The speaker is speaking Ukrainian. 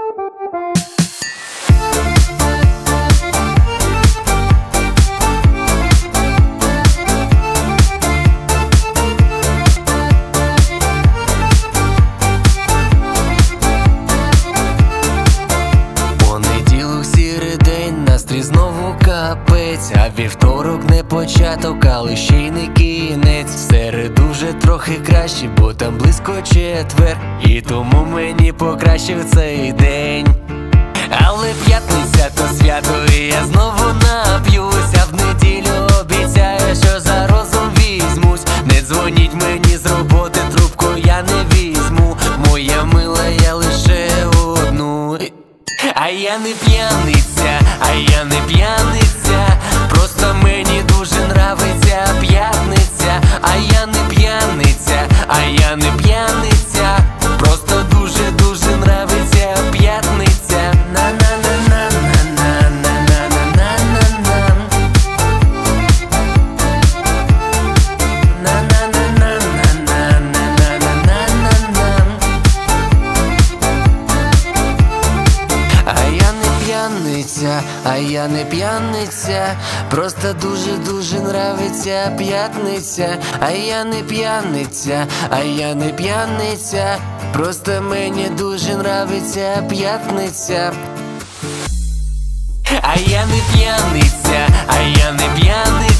Знову капець, а вівторок не початок, але ще й не кінець. В середу вже трохи краще, бо там близько четвер, і тому мені покращив цей день. Але п'ятниця то свято, і я знову нап'юся. В неділю обіцяю, що за розум візьмусь. Не дзвоніть мені з роботи, трубку я не візьму. Моя мила, я лише одну. А я не п'яниця, а я не п'яниця, просто мені дуже нравиться п'ятниця. А я не п'яниця, а я не п'яниця, просто дуже нравиться п'ятниця. А я не п'яниця, просто дуже нравиться п'ятниця. А я не п'яниця, а я не п'яниця, просто мені дуже нравиться п'ятниця. А я не п'яниця, а я не п'яниця.